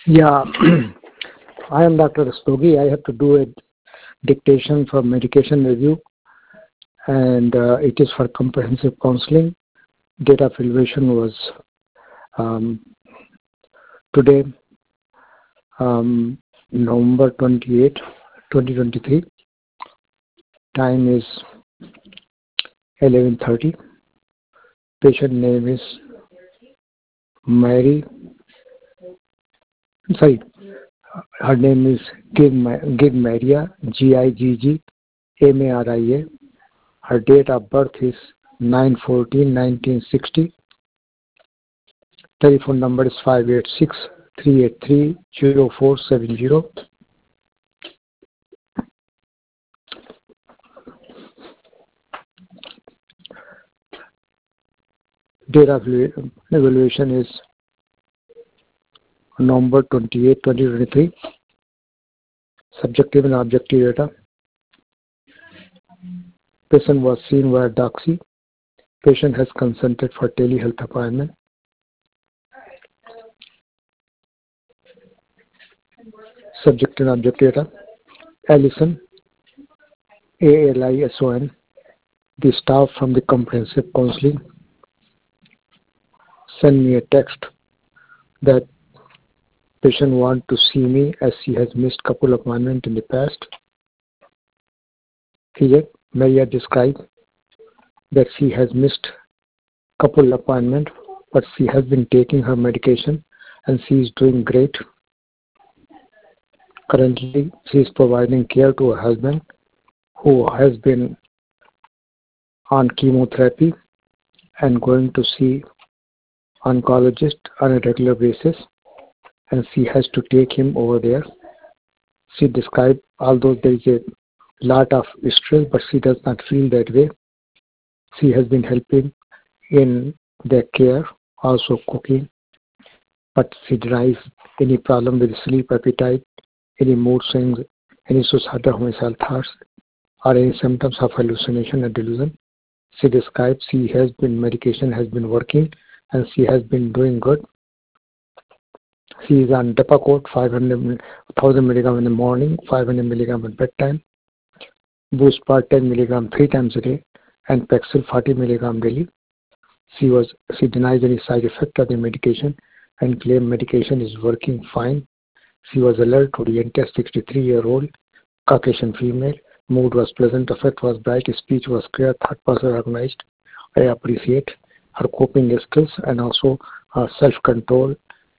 Yeah, I am Dr. Rastogi. I have to do a dictation for medication review, and it is for comprehensive counseling. Date of elevation was um, today, November 28, 2023. Time is 11:30. Patient name is Mary. Sorry, her name is Gig Maria, Gigg Maria. Her date of birth is 9/14/1960. Telephone number is 586-383-0470. Date of evaluation is November 28, 2023. Subjective and objective data. Patient was seen via doxy. Patient has consented for telehealth appointment. Subjective and objective data. Allison, Alison, the staff from the comprehensive counseling, send me a text that patient want to see me as she has missed couple of appointments in the past. Here, Maria described that she has missed couple appointments, but she has been taking her medication and she is doing great. Currently, she is providing care to her husband who has been on chemotherapy and going to see oncologist on a regular basis, and she has to take him over there. She described, although there is a lot of stress, but she does not feel that way. She has been helping in their care, also cooking, but she denies any problem with sleep, appetite, any mood swings, any suicidal homicidal thoughts, or any symptoms of hallucination or delusion. She describes medication has been working and she has been doing good. She is on Depakote 1000 milligram in the morning, 500 milligram at bedtime, Buspar 10 milligram 3 times a day, and Paxil 40 milligram daily. She denies any side effect of the medication and claims medication is working fine. She was alert, oriented, 63-year-old, Caucasian female. Mood was pleasant, affect was bright, speech was clear, thought was organized. I appreciate her coping skills and also self-control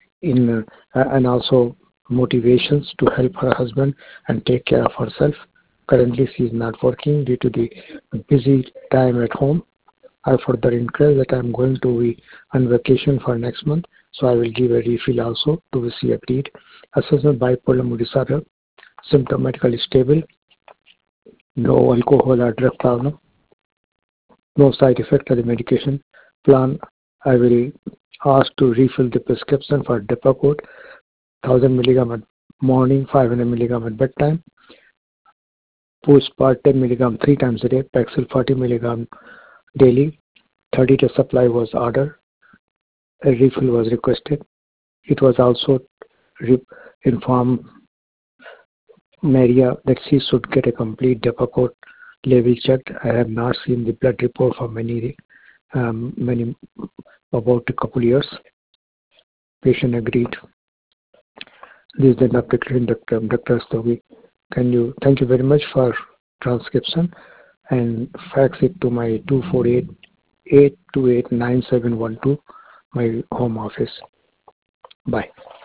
and also motivations to help her husband and take care of herself. Currently, she is not working due to the busy time at home. I further encourage that I am going to be on vacation for next month, so I will give a refill also to which she agreed. Assessment bipolar mood disorder, symptomatically stable, no alcohol or drug problem, no side effect of the medication. Plan, I will ask to refill the prescription for Depakote 1000 milligram at morning, 500 milligram at bedtime, Buspar 10 milligram 3 times a day, Paxil 40 milligram daily. 30-day supply was ordered. A refill was requested. It was also informed Maria that she should get a complete Depakote level checked. I have not seen the blood report for many about a couple years. Patient agreed. This is the application, Dr. Rastogi. Thank you very much for transcription and fax it to my 248-828-9712, my home office. Bye.